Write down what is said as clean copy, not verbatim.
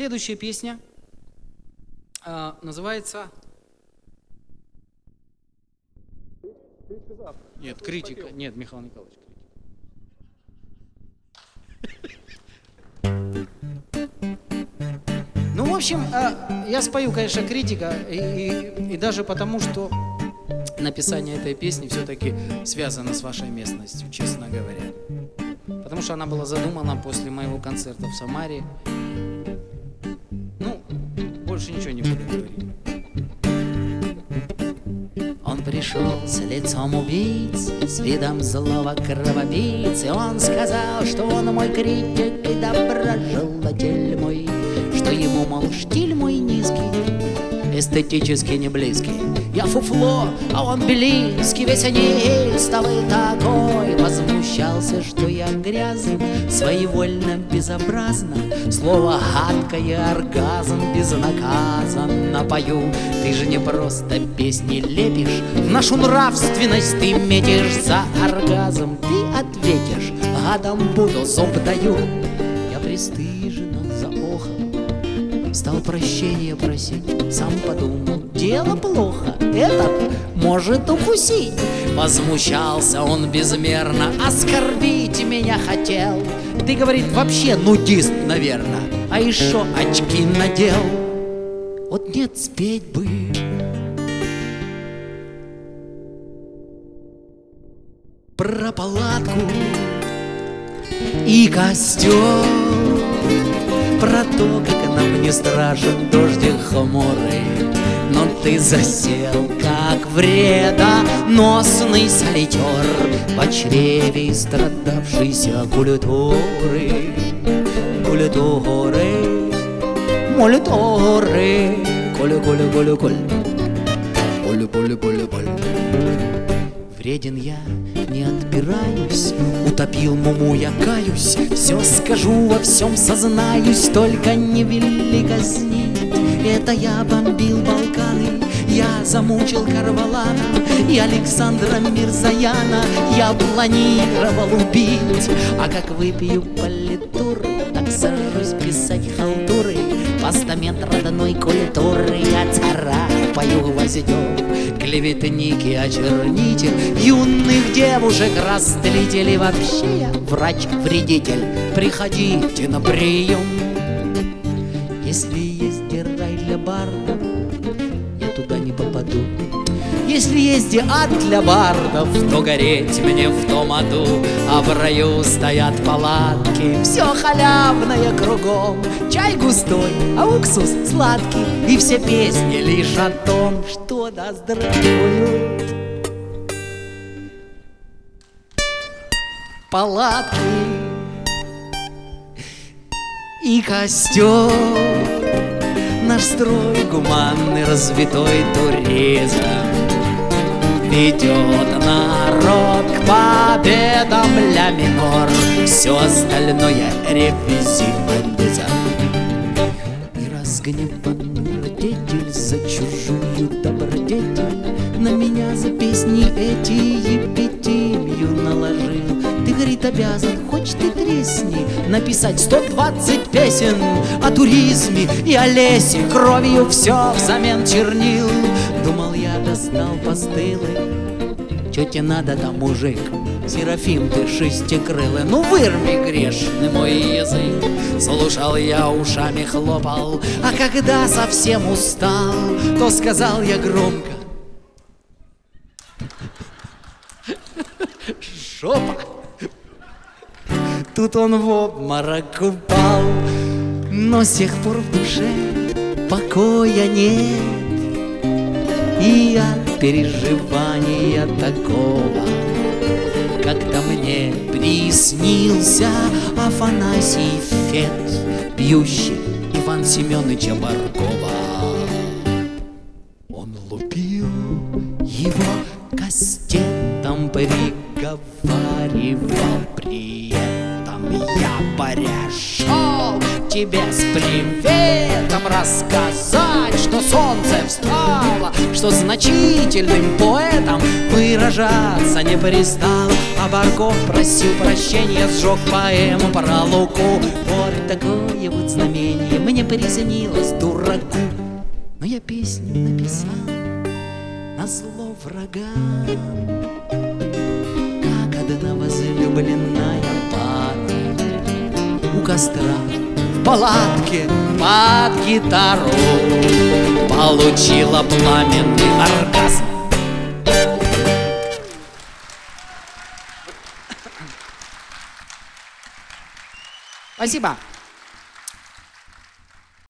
Следующая песня называется... Нет, критика. Нет, Михаил Николаевич, критика. Ну, в общем, я спою, конечно, критика, и даже потому, что написание этой песни все-таки связано с вашей местностью, честно говоря. Потому что она была задумана после моего концерта в Самаре. Ну, больше ничего не буду говорить. Он пришел с лицом убийцы, с видом злого кровопийцы. Он сказал, что он мой критик и доброжелатель мой, что ему, мол, штиль мой низкий, эстетически не близкий. Я фуфло, а он близкий, весь неистовый такой. Возмущался, что я грязен, своевольно, безобразно, слово гадкое, оргазм безнаказанно пою. Ты же не просто песни лепишь, в нашу нравственность ты метишь за оргазм. Ты ответишь, гадом буду, зуб даю. Я пристыженно заохал, стал прощения просить, сам подумал, дело плохо, этот может укусить. Возмущался он безмерно, оскорбить меня хотел. Ты, говорит, вообще нудист, наверное, а еще очки надел. Вот нет, спеть бы про палатку и костер, про то, как нам не страшен дождик хмурый. Но ты засел, как вредоносный солитер в чреве страдавшейся культуры. Культуры, молитуры, коль. Вреден я, не отпираюсь, утопил муму, я каюсь, все скажу, во всем сознаюсь, только не вели казнить. Это я бомбил Балканы, я замучил Карвалана и Александра Мирзаяна я планировал убить. А как выпью политуры, так сажусь писать халтуры, постамент родной культуры я царапаю гвоздем. Клеветники, очернитель юных девушек, растлитель и вообще я врач-вредитель. Приходите на прием. Если есть рай для бардов, я туда не попаду. Если есть ад для бардов, то гореть мне в том аду. А в раю стоят палатки, все халявное кругом. Чай густой, а уксус сладкий, и все песни лишь о том, что да здравствуют палатки и костер. Наш строй гуманный, развитой туризм ведет народ к победам ля минор. Все остальное ревизионизм. И разгневанный родитель за чужую добродетель на меня за песни эти эпитемию наложил. Ты, говорит, обязан, хоть ты тресни, написать 120 песен о туризме и о лесе, кровью все взамен чернил. Думал, я достал постылы. Чё тебе надо там, мужик? Серафим ты шестикрылый, ну вырви грешный мой язык. Слушал я, ушами хлопал, а когда совсем устал, то сказал я громко: жопа! Тут он в обморок упал, но с тех пор в душе покоя нет. И от переживания такого как-то мне приснился Афанасий Фет, пьющий Иван Семеновича Баркова. Он лупил его кастетом, приговаривал при этом: я порешал тебе с приветом рассказать, что солнце встало, что значительным поэтом выражаться не перестал. А Барков просил прощения, сжег поэму про Луку. Вот такое вот знамение мне приснилось дураку. Но я песню написал назло врагам, как одна возлюбленная пара у костра в палатке под гитару получила пламенный оргазм. Спасибо.